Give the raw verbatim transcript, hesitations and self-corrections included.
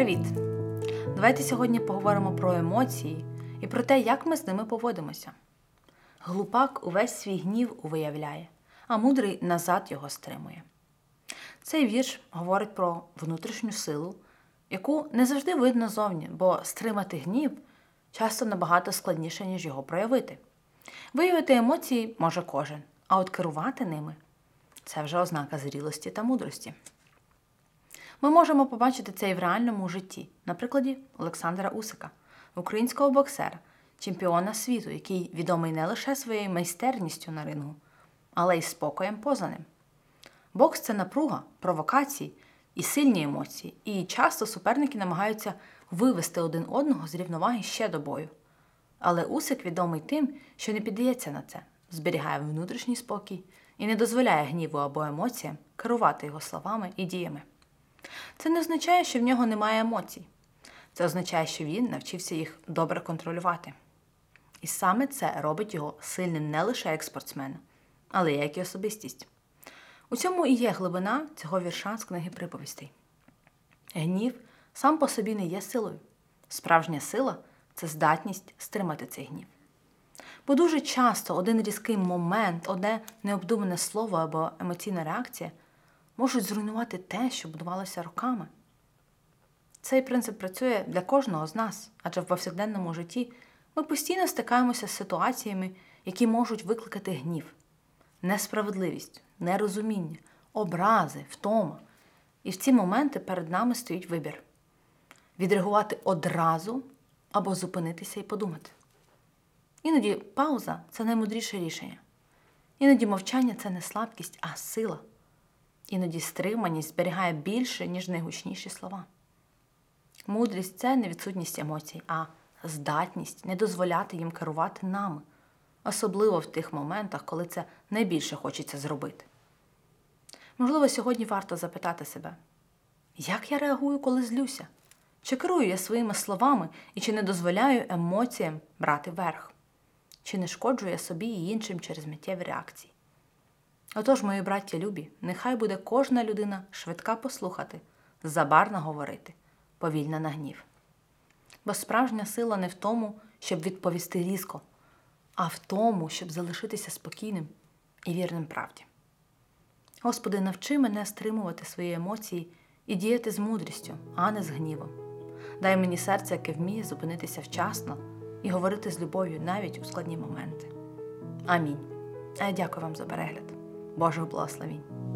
Привіт! Давайте сьогодні поговоримо про емоції і про те, як ми з ними поводимося. Глупак увесь свій гнів виявляє, а мудрий назад його стримує. Цей вірш говорить про внутрішню силу, яку не завжди видно зовні, бо стримати гнів часто набагато складніше, ніж його проявити. Виявити емоції може кожен, а от керувати ними – це вже ознака зрілості та мудрості. Ми можемо побачити це і в реальному житті, на прикладі Олександра Усика, українського боксера, чемпіона світу, який відомий не лише своєю майстерністю на рингу, але й спокоєм поза ним. Бокс – це напруга, провокації і сильні емоції, і часто суперники намагаються вивести один одного з рівноваги ще до бою. Але Усик відомий тим, що не піддається на це, зберігає внутрішній спокій і не дозволяє гніву або емоціям керувати його словами і діями. Це не означає, що в нього немає емоцій. Це означає, що він навчився їх добре контролювати. І саме це робить його сильним не лише як спортсмена, але й як і особистість. У цьому і є глибина цього вірша з книги приповістей. Гнів сам по собі не є силою. Справжня сила – це здатність стримати цей гнів. Бо дуже часто один різкий момент, одне необдумане слово або емоційна реакція можуть зруйнувати те, що будувалося роками. Цей принцип працює для кожного з нас, адже в повсякденному житті ми постійно стикаємося з ситуаціями, які можуть викликати гнів, несправедливість, нерозуміння, образи, втома. І в ці моменти перед нами стоїть вибір – відреагувати одразу або зупинитися і подумати. Іноді пауза – це наймудріше рішення. Іноді мовчання – це не слабкість, а сила. Іноді стриманість зберігає більше, ніж найгучніші слова. Мудрість – це не відсутність емоцій, а здатність не дозволяти їм керувати нами, особливо в тих моментах, коли це найбільше хочеться зробити. Можливо, сьогодні варто запитати себе, як я реагую, коли злюся? Чи керую я своїми словами і чи не дозволяю емоціям брати верх? Чи не шкоджу я собі і іншим через миттєві реакції? Отож, мої браття любі, нехай буде кожна людина швидка послухати, забарна говорити, повільна на гнів. Бо справжня сила не в тому, щоб відповісти різко, а в тому, щоб залишитися спокійним і вірним правді. Господи, навчи мене стримувати свої емоції і діяти з мудрістю, а не з гнівом. Дай мені серце, яке вміє зупинитися вчасно і говорити з любов'ю навіть у складні моменти. Амінь. А я дякую вам за перегляд. Божих благословінь.